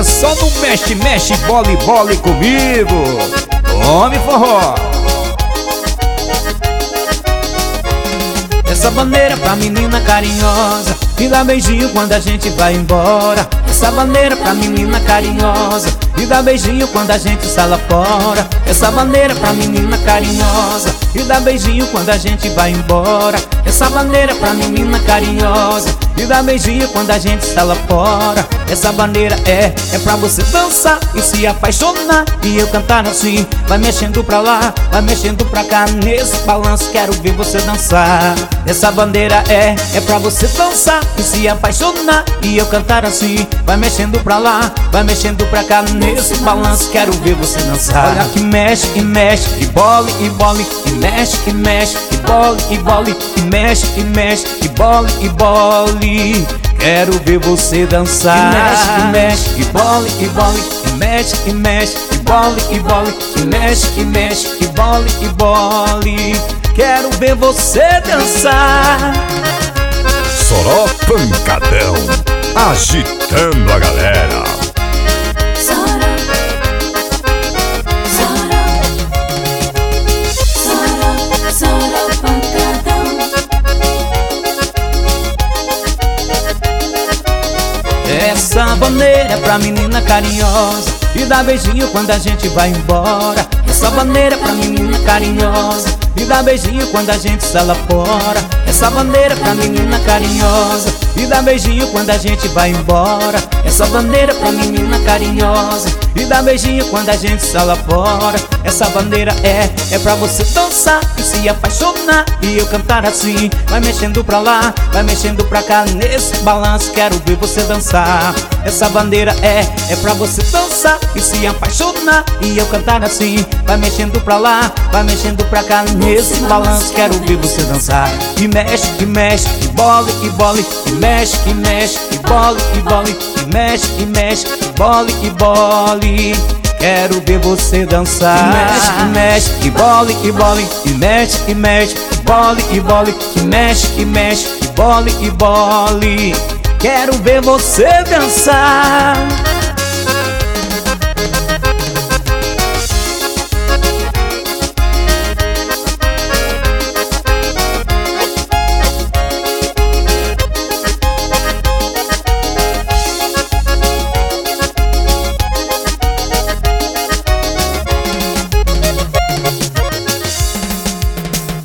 só no mexe, mexe, bole, bole comigo. Tome forró. Essa bandeira pra menina carinhosa, me dá beijinho quando a gente vai embora. Essa bandeira pra menina carinhosa, me dá beijinho quando a gente sai lá fora. Essa bandeira pra menina carinhosa, me dá beijinho quando a gente vai embora. Essa bandeira pra menina carinhosa, me dá beijinho quando a gente sai lá fora. Essa bandeira é pra você dançar e se apaixonar e eu cantar assim. Vai mexendo pra lá, vai mexendo pra cá, nesse balanço quero ver você dançar. Essa bandeira é pra você dançar e se apaixonar e eu cantar assim. Vai mexendo pra lá, vai mexendo pra cá, nesse balanço quero ver você dançar. Olha que mexe e mexe, e bole, e mexe e mexe, e bole, e mexe e mexe, e bole, quero ver você dançar. E mexe, e bole, e mexe e mexe, e bole, e mexe e mexe, e bole, quero ver você dançar. Soró Pancadão, agitando a galera. Essa bandeira é pra menina carinhosa, me dá beijinho quando a gente vai embora. Essa bandeira é pra menina carinhosa, me dá beijinho quando a gente sai lá fora. Essa bandeira é pra menina carinhosa, me dá beijinho quando a gente vai embora. Essa bandeira é pra menina carinhosa, me dá beijinho quando a gente sai lá fora. Essa bandeira é pra você dançar e se apaixonar e eu cantar assim. Vai mexendo pra lá, vai mexendo pra cá, nesse balanço quero ver você dançar. Essa bandeira é pra você dançar e se apaixonar e eu cantar assim. Vai mexendo pra lá, vai mexendo pra cá, nesse balanço quero ver você dançar. E mexe, e bole, e mexe, e mexe, e bole, e mexe, e bole, quero ver você dançar. E mexe, e bole, e mexe, e mexe, e bole, e mexe, e bole, quero ver você dançar.